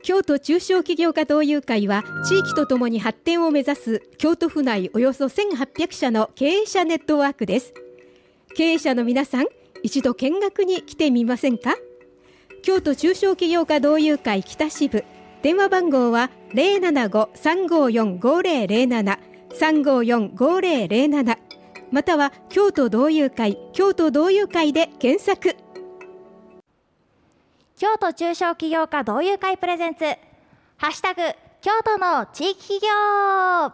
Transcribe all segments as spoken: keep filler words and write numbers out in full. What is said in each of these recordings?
京都中小企業家同友会は地域とともに発展を目指す京都府内およそせんはっぴゃくしゃの経営者ネットワークです。経営者の皆さん、一度見学に来てみませんか。京都中小企業家同友会北支部、電話番号は ゼロななご さんごよん ごゼロゼロなな さんごよん ごゼロゼロなな、または京都同友会京都同友会で検索。 京都中小企業家同友会プレゼンツ、ハッシュタグ京都の地域企業。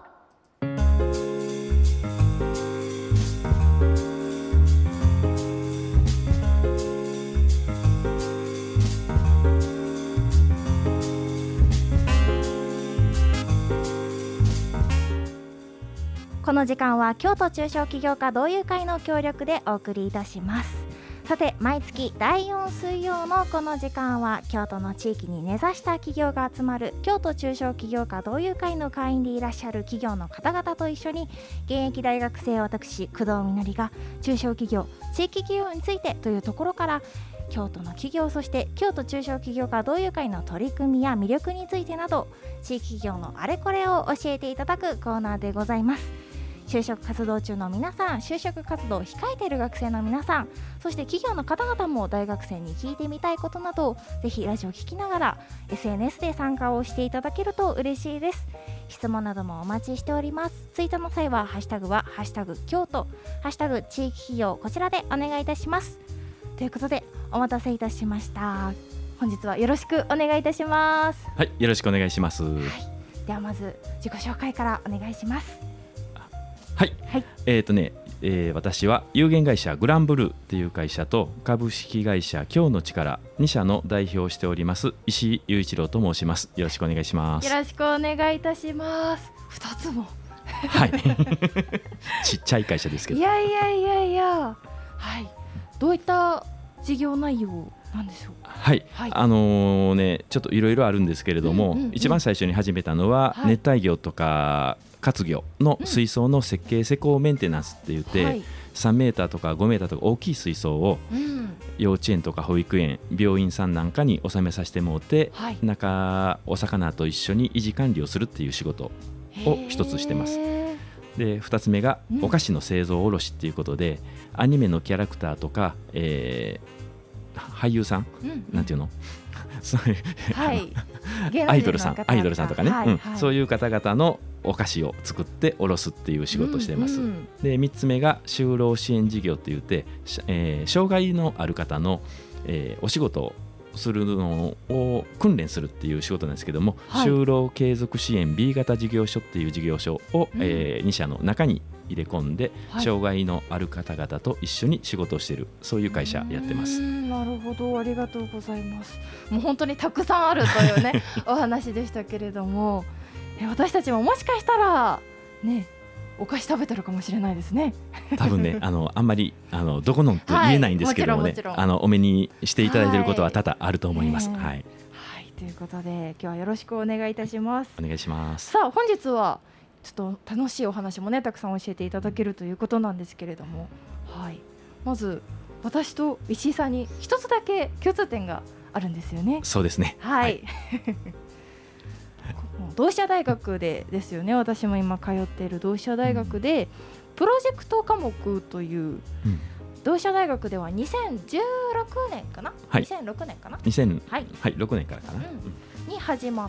この時間は京都中小企業家同友会の協力でお送りいたします。さて、毎月だいよん水曜のこの時間は京都の地域に根ざした企業が集まる京都中小企業家同友会の会員でいらっしゃる企業の方々と一緒に、現役大学生私工藤みのりが中小企業地域企業についてというところから、京都の企業、そして京都中小企業家同友会の取り組みや魅力についてなど、地域企業のあれこれを教えていただくコーナーでございます。就職活動中の皆さん、就職活動を控えている学生の皆さん、そして企業の方々も大学生に聞いてみたいことなど、ぜひラジオを聞きながら エスエヌエス で参加をしていただけると嬉しいです。質問などもお待ちしております。ツイートの際はハッシュタグはハッシュタグ京都、ハッシュタグ地域企業、こちらでお願いいたします。ということで、お待たせいたしました。本日はよろしくお願いいたします。 はい、よろしくお願いします。はい、 ではまず自己紹介からお願いします。 はい、はい、えーとね、えー、私は有限会社グランブルーっていう会社と株式会社京の力に社の代表をしております石井雄一郎と申します。よろしくお願いします。 よろしくお願いいたします。ふたつもはいちっちゃい会社ですけど、 いやいやいやいや、はい、どういった事業内容なんでしょうか。 はい、はい、あのー、ねちょっといろいろあるんですけれども、うんうんうん、一番最初に始めたのは、はい、熱帯魚とか活魚の水槽の設計施工メンテナンスって言って、はい、さんメーターとかごメーターとか大きい水槽を幼稚園とか保育園、病院さんなんかに収めさせてもらって、はい、中お魚と一緒に維持管理をするっていう仕事を一つしてます。でふたつめがお菓子の製造卸っていうことで、うん、アニメのキャラクターとか、えー、俳優さん、うんうん、なんていうのはい、アイドルさんアイドルさんとかね、はいはい、うん、そういう方々のお菓子を作って卸すっていう仕事をしています、うんうん、でみっつめが就労支援事業って言って、えー、障害のある方の、えー、お仕事をするのを訓練するっていう仕事なんですけども、はい、就労継続支援 ビー 型事業所っていう事業所を、うん、えー、に社の中に入れ込んで、はい、障害のある方々と一緒に仕事をしている、そういう会社やってます。 なるほど、ありがとうございます。もう本当にたくさんあるというねお話でしたけれども、私たちももしかしたらねお菓子食べてるかもしれないですね多分ね あのあんまりあのどこのと言えないんですけどもね、はい、もあのお目にしていただいていることは多々あると思います。はい、はいはい、 ということで今日はよろしくお願いいたします。 お願いします。 さあ本日はちょっと楽しいお話もねたくさん教えていただけるということなんですけれども、はい、まず私と石井さんに一つだけ共通点があるんですよね。 そうですね、 はい、はい同志社大学でですよね。私も今通っている同志社大学で、うん、プロジェクト科目という、うん、同志社大学ではにせんじゅうろくねんかな、はい、にせんろくねんかな、 にせん、はいはい、ろくねんからかな、 うん、に始まった、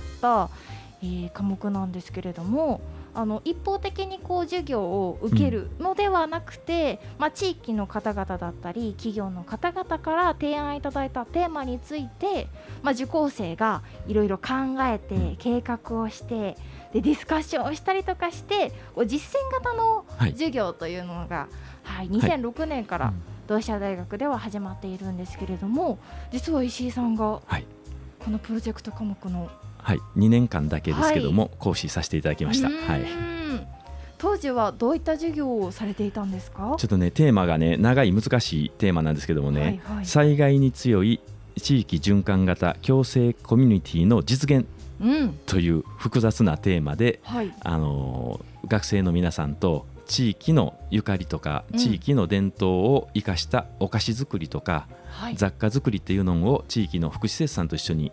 えー、科目なんですけれども、あの一方的にこう授業を受けるのではなくて、うん、まあ、地域の方々だったり企業の方々から提案いただいたテーマについて、まあ、受講生がいろいろ考えて計画をしてでディスカッションをしたりとかして実践型の授業というのが、はいはい、にせんろくねんから同志社大学では始まっているんですけれども、実は石井さんがこのプロジェクト科目のはい、にねんかんだけですけども、はい、講師させていただきました。はい、 当時はどういった授業をされていたんですか？ ちょっとねテーマがね長い難しいテーマなんですけどもね、はいはい、災害に強い地域循環型共生コミュニティの実現という複雑なテーマで、うん、はい、あの学生の皆さんと地域のゆかりとか地域の伝統を生かしたお菓子作りとか、うん、雑貨作りっていうのを地域の福祉施設さんと一緒に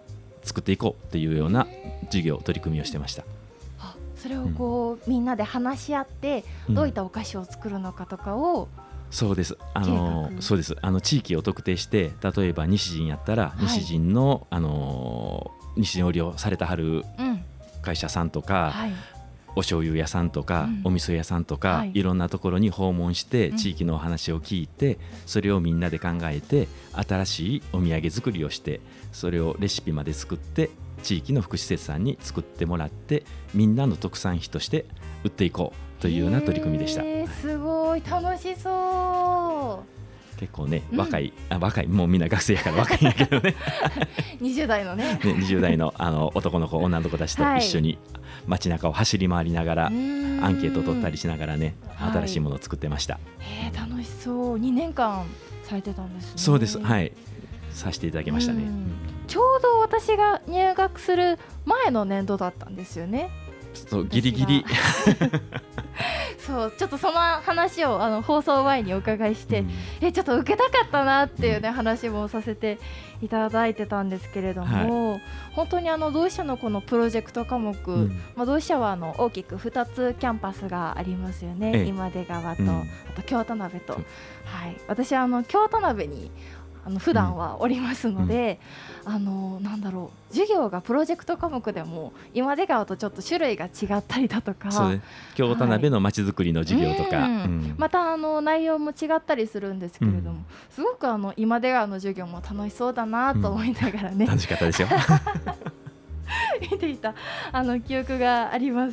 作っていこうっていうような授業取り組みをしてました。 あ、それをこう、うん、みんなで話し合ってどういったお菓子を作るのかとかを、うん、 そうです。あのそうです。あの地域を特定して、例えば西陣やったら、はい、西陣のあの西陣織をされたはる会社さんとか、はい、お醤油屋さんとか、うん、お味噌屋さんとか、はい、いろんなところに訪問して地域のお話を聞いて、うん、それをみんなで考えて新しいお土産作りをして、それをレシピまで作って地域の福祉施設さんに作ってもらって、みんなの特産品として売っていこうというような取り組みでした。 すごい楽しそう。 結構ね、若い、うん、あ若いもうみんな学生やから若いんやけどねにじゅう代のねねにじゅう代の、あの男の子女の子たちと一緒に街中を走り回りながら、はい、アンケートを取ったりしながらね、新しいものを作ってました。 へー、楽しそう。にねんかんされてたんですね。 そうです、はい、させていただきましたね。 ちょうど私が入学する前の年度だったんですよね。 そうギリギリそうちょっとその話をあの放送前にお伺いして、うん、えちょっと受けたかったなっていうね、うん、話もさせていただいてたんですけれども、はい、本当にあの同志社のこのプロジェクト科目、うん、まあ、同志社はあの大きくふたつキャンパスがありますよね、ええ、今出川と、うん、あと京田辺と、はい、私はあの京田辺にあの普段はおりますので、うん、あのなんだろう、授業がプロジェクト科目でも今出川とちょっと種類が違ったりだとか、 そう、ね、京田辺のまちづくりの授業とか、はい、うんうん、 またあの内容も違ったりするんですけれども、うん、すごくあの今出川の授業も楽しそうだなと思いながらね、 うん、楽しかったですよ見ていたあの記憶があります。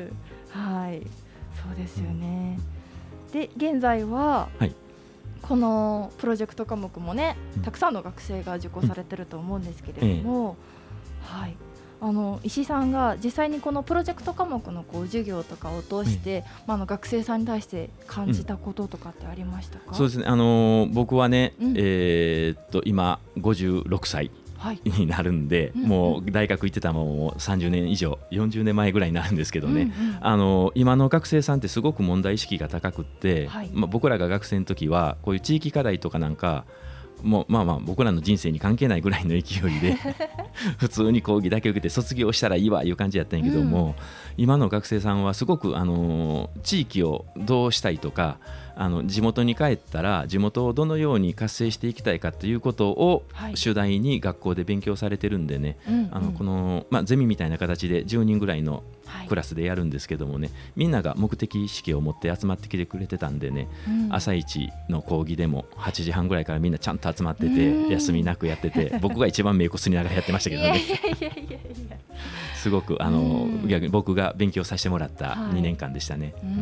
はい、そうですよね、うん、で現在は、はい、このプロジェクト科目もね、たくさんの学生が受講されてると思うんですけれども、うん、はい、あの石井さんが実際にこのプロジェクト科目のこう授業とかを通して、うん、まあ、あの学生さんに対して感じたこととかってありましたか？ うん、そうですね、あのー、僕はね、うん、えー、っと今ごじゅうろくさいになるんで、はい、もう大学行ってたのもさんじゅうねん以上よんじゅうねんまえぐらいになるんですけどね、うんうん、あの今の学生さんってすごく問題意識が高くって、はい、まあ、僕らが学生の時はこういう地域課題とかなんかもうまあまあ僕らの人生に関係ないぐらいの勢いで普通に講義だけ受けて卒業したらいいわいう感じやったんやけども、うん、今の学生さんはすごくあの地域をどうしたいとか、あの地元に帰ったら地元をどのように活性していきたいかということを主題に学校で勉強されてるんでね、はい、あのこの、まあ、ゼミみたいな形でじゅうにんぐらいのクラスでやるんですけどもね、はい、みんなが目的意識を持って集まってきてくれてたんでね、うん、朝一の講義でもはちじはんぐらいからみんなちゃんと集まってて休みなくやってて、僕が一番目こすりながらやってましたけどねすごくあの逆に僕が勉強させてもらったにねんかんでしたね。 はい、うん、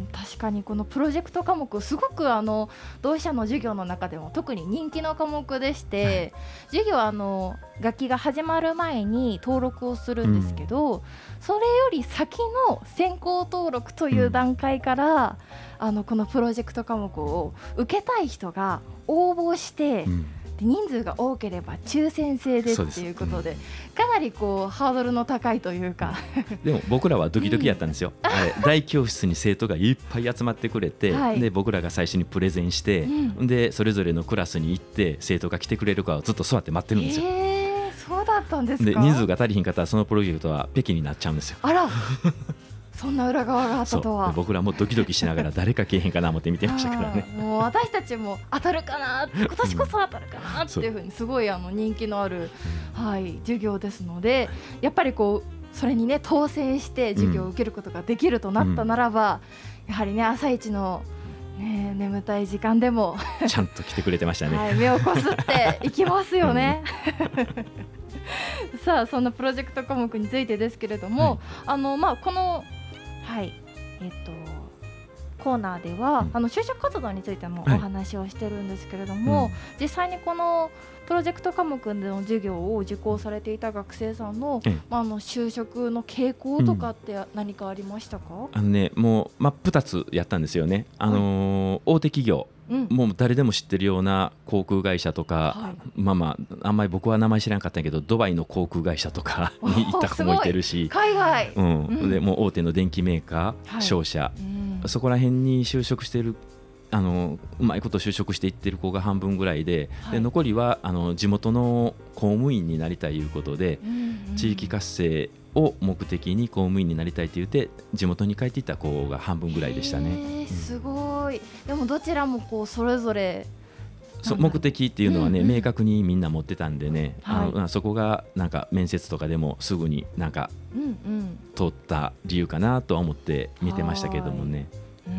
確かにこのプロジェクト科目すごくあの同志社の授業の中でも特に人気の科目でして、はい、授業はあの学期が始まる前に登録をするんですけど、うん、それより先の先行登録という段階から、うん、あのこのプロジェクト科目を受けたい人が応募して、うん、で人数が多ければ抽選制でっていうことで、うん、かなりこうハードルの高いというかでも僕らはドキドキやったんですよ、うん、あれ大教室に生徒がいっぱい集まってくれて、はい、で僕らが最初にプレゼンして、うん、でそれぞれのクラスに行って生徒が来てくれるかをずっと座って待ってるんですよ。 えー、そうだったんですか。 で人数が足りひんかったらそのプロジェクトは北京になっちゃうんですよ。 あらそんな裏側があったとは。 僕らもドキドキしながら誰か来えへんかな思って見てましたからねもう私たちも当たるかな、今年こそ当たるかなっていうふうにすごいあの人気のある、はい、授業ですので、やっぱりこうそれにね当選して授業を受けることができるとなったならば、うん、やはりね朝一のね、眠たい時間でもちゃんと来てくれてましたね、 はい、目をこすっていきますよね、うん、さあそんなプロジェクト科目についてですけれども、はい、あのまあこのはいえっとコーナーでは、うん、あの就職活動についてもお話をしてるんですけれども、はい、うん、実際にこのプロジェクト科目での授業を受講されていた学生さんの、うん、まあ、あの就職の傾向とかって何かありましたか？うん、 あのね、もう真っ二つやったんですよね。あのーはい、大手企業、うん、もう誰でも知ってるような航空会社とか、はい、まあまああんまり僕は名前知らなかったけどドバイの航空会社とかに行った子もいてるし、 海外、 うん、うん、でもう大手の電機メーカー、はい、商社、うん、そこら辺に就職してる、あのうまいこと就職していってる子が半分ぐらいで、はい、で残りはあの地元の公務員になりたいということで、 うんうん、 地域活性を目的に公務員になりたいと言って地元に帰っていった子が半分ぐらいでしたね。 すごい、うん、でもどちらもこうそれぞれそ目的っていうのはね、 うんうん、 明確にみんな持ってたんでね、はい、あのそこがなんか面接とかでもすぐになんか通った理由かなとは思って見てましたけれどもね、 うん、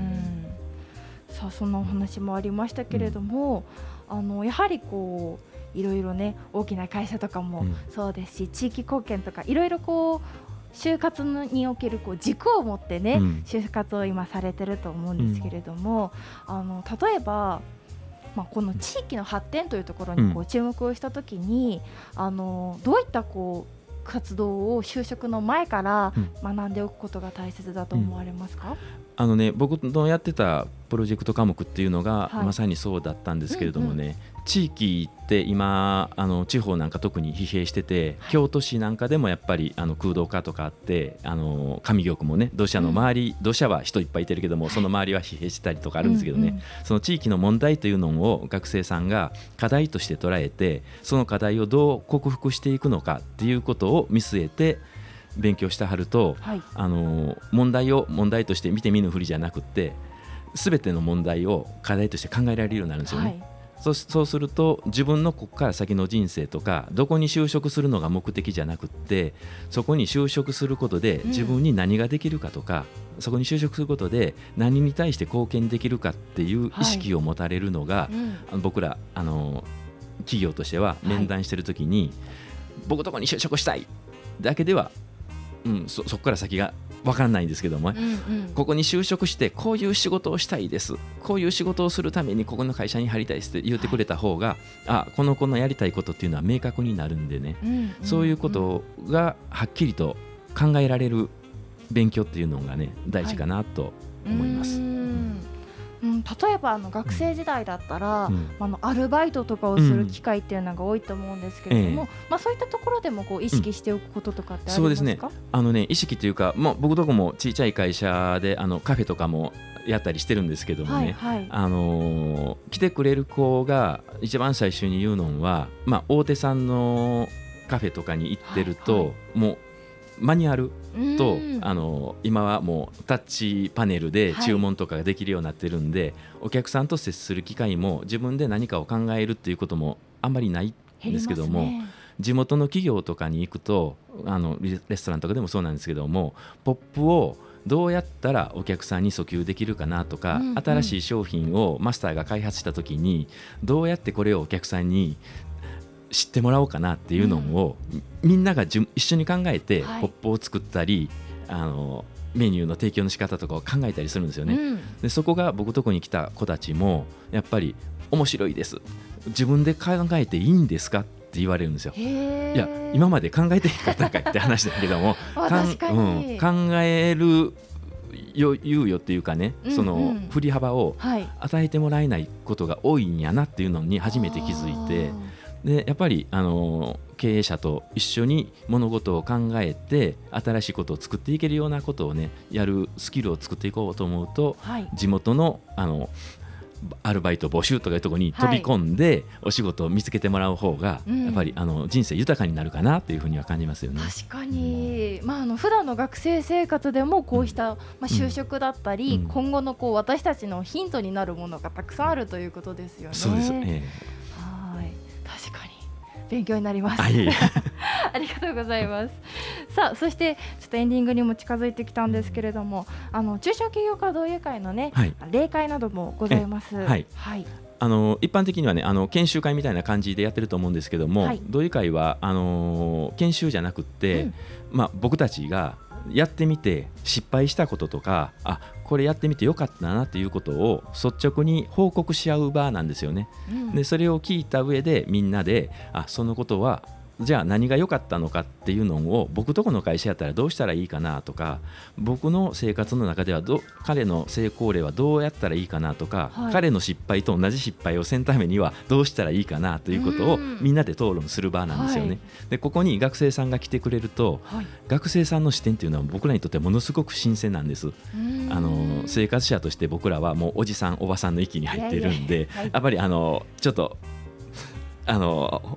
さあそんなお話もありましたけれども、うん、あのやはりこういろいろね大きな会社とかもそうですし、うん、地域貢献とかいろいろこう就活におけるこう軸を持ってね、うん、就活を今されてると思うんですけれども、うん、あの例えばまあ、この地域の発展というところにこう注目をしたときに、うん、あのどういったこう活動を就職の前から学んでおくことが大切だと思われますか？うん、 あのね、僕のやってたプロジェクト科目っていうのが、はい、まさにそうだったんですけれどもね、うんうん、地域って今あの地方なんか特に疲弊してて、はい、京都市なんかでもやっぱりあの空洞化とかあってあの上京区もね土砂の周り、うん、土砂は人いっぱいいてるけども、はい、その周りは疲弊してたりとかあるんですけどね、うんうん、その地域の問題というのを学生さんが課題として捉えてその課題をどう克服していくのかっていうことを見据えて勉強してはると、はい、あの問題を問題として見て見ぬふりじゃなくって全ての問題を課題として考えられるようになるんですよね、はい、そ, そうすると自分のここから先の人生とかどこに就職するのが目的じゃなくってそこに就職することで自分に何ができるかとか、うん、そこに就職することで何に対して貢献できるかっていう意識を持たれるのが、はい、うん、僕らあの企業としては面談してるときに、はい、僕どこに就職したいだけではうん、そ, そこから先が分からないんですけども、うんうん、ここに就職してこういう仕事をしたいですこういう仕事をするためにここの会社に入りたいですって言ってくれた方が、はい、あこの子のやりたいことっていうのは明確になるんでね、うんうんうん、そういうことがはっきりと考えられる勉強っていうのがね大事かなと思います、はい、うんうん、例えばあの学生時代だったら、うん、あのアルバイトとかをする機会っていうのが多いと思うんですけれども、うん、まあ、そういったところでもこう意識しておくこととかってありますか？ そうですね、あのね意識というか、まあ、僕どこも小さい会社であのカフェとかもやったりしてるんですけどもね、はいはい、あのー、来てくれる子が一番最初に言うのは、まあ、大手さんのカフェとかに行ってると、はいはい、もうマニュアルとあの今はもうタッチパネルで注文とかができるようになってるんで、はい、お客さんと接する機会も自分で何かを考えるっていうこともあんまりないんですけども、ね、地元の企業とかに行くとあのレストランとかでもそうなんですけどもポップをどうやったらお客さんに訴求できるかなとか、うんうん、新しい商品をマスターが開発した時にどうやってこれをお客さんに知ってもらおうかなっていうのを、うん、みんながじゅ一緒に考えて、はい、ポップを作ったりあのメニューの提供の仕方とかを考えたりするんですよね、うん、でそこが僕とこに来た子たちもやっぱり面白いです自分で考えていいんですかって言われるんですよ。いや今まで考えていかったんかって話だけども確かに、 うん、考える猶予っていうかね、うんうん、その振り幅を与えてもらえないことが多いんやなっていうのに初めて気づいて、でやっぱりあの経営者と一緒に物事を考えて新しいことを作っていけるようなことをねやるスキルを作っていこうと思うと、はい、地元のあのアルバイト募集とかいうところに飛び込んでお仕事を見つけてもらう方が、はい、やっぱりあの人生豊かになるかなというふうには感じますよね。 確かに、まあ、あの普段の学生生活でもこうした、まあ、就職だったり、うん、今後のこう私たちのヒントになるものがたくさんあるということですよね。 そうです、えー、 はい確かに勉強になります。 あ, いいありがとうございます。さあそしてちょっとエンディングにも近づいてきたんですけれども、あの中小企業家同友会のね、はい、例会などもございます。はい、はい、 あの一般的にはねあの研修会みたいな感じでやってると思うんですけども、はい、同友会はあの研修じゃなくって、うんまあ、僕たちがやってみて失敗したこととかあこれやってみてよかったなっていうことを率直に報告し合う場なんですよね、うん、でそれを聞いた上でみんなであそのことはじゃあ何が良かったのかっていうのを僕とこの会社やったらどうしたらいいかなとか僕の生活の中ではど彼の成功例はどうやったらいいかなとか、はい、彼の失敗と同じ失敗をせんためにはどうしたらいいかなということをみんなで討論する場なんですよね、はい、でここに学生さんが来てくれると、はい、学生さんの視点っていうのは僕らにとってものすごく新鮮なんです。あの生活者として僕らはもうおじさんおばさんの域に入ってるんでいやいや、はい、やっぱりあのちょっとあの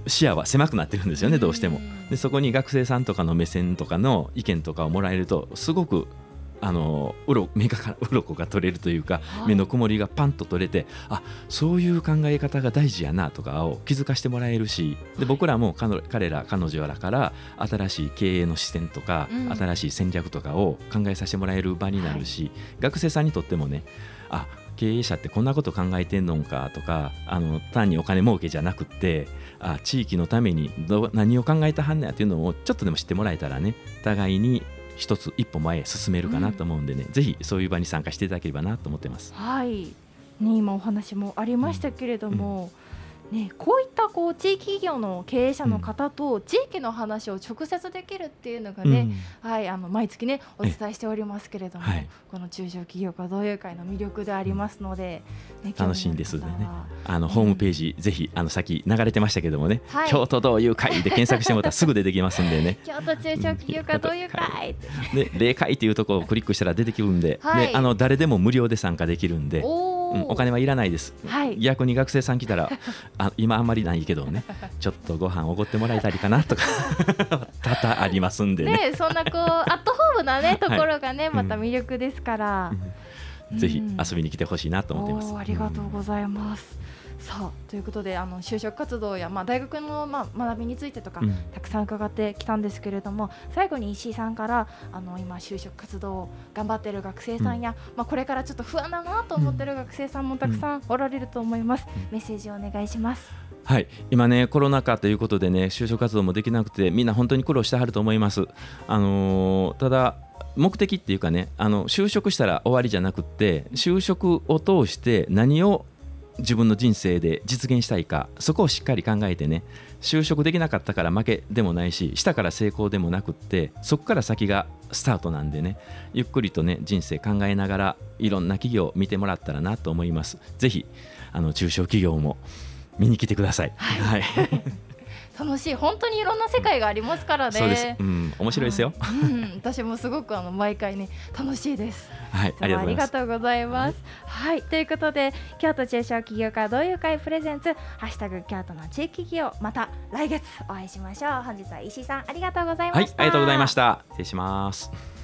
視野は狭くなってるんですよね、どうしても。でそこに学生さんとかの目線とかの意見とかをもらえるとすごくあのうろ目がから鱗が取れるというか、はい、目の曇りがパンと取れて、あ、そういう考え方が大事やなとかを気づかせてもらえるし、で僕らも彼彼ら彼女らから新しい経営の視点とか、うん、新しい戦略とかを考えさせてもらえる場になるし、はい、学生さんにとってもね、あ、経営者ってこんなこと考えてんのかとか、あの単にお金儲けじゃなくって、あ、地域のためにど何を考えたはんねやっていうのをちょっとでも知ってもらえたらね、互いに一つ一歩前へ進めるかなと思うんでね、うん、ぜひそういう場に参加していただければなと思ってます。 はい、ね、今お話もありましたけれども、うんね、こういったこう地域企業の経営者の方と地域の話を直接できるっていうのがね、うん、はい、あの毎月ねお伝えしておりますけれども、はい、この中小企業家同友会の魅力でありますので、ね、 楽しいんですね。あのホームページ、うん、ぜひあの先流れてましたけどもね、はい、京都同友会で検索してもらったらすぐ出てきますんでね京都中小企業家同友会で例会っていうところをクリックしたら出てくるんで、はい、であの誰でも無料で参加できるんで、おうん、お金はいらないです、はい、逆に学生さん来たらあ今あんまりないけどね、ちょっとご飯おごってもらえたりかなとか多々ありますんで ね, ねそんなこうアットホームな、ね、ところがね、はい、また魅力ですから、 うん、ぜひ遊びに来てほしいなと思っています。 ありがとうございます、うん、さあということであの就職活動や、まあ、大学の、まあ、学びについてとか、うん、たくさん伺ってきたんですけれども、最後に石井さんからあの今就職活動を頑張っている学生さんや、うんまあ、これからちょっと不安だなと思っている学生さんもたくさんおられると思います、うん、メッセージをお願いします。 はい、今ねコロナ禍ということでね就職活動もできなくてみんな本当に苦労してはると思います。あのー、ただ目的っていうかね、あの就職したら終わりじゃなくって就職を通して何を自分の人生で実現したいか、そこをしっかり考えてね、就職できなかったから負けでもないししたから成功でもなくって、そこから先がスタートなんでね、ゆっくりとね人生考えながらいろんな企業を見てもらったらなと思います。ぜひあの中小企業も見に来てください。はい、はい楽しい、本当にいろんな世界がありますからね。 そうです、うん、面白いですよ、 うん、私もすごくあの毎回ね楽しいです。 はい、ありがとうございます。 はい、はい、ということで京都中小企業家同友会プレゼンツハッシュタグ京都の地域企業、また来月お会いしましょう。本日は石井さんありがとうございました。 はい、ありがとうございました。失礼します。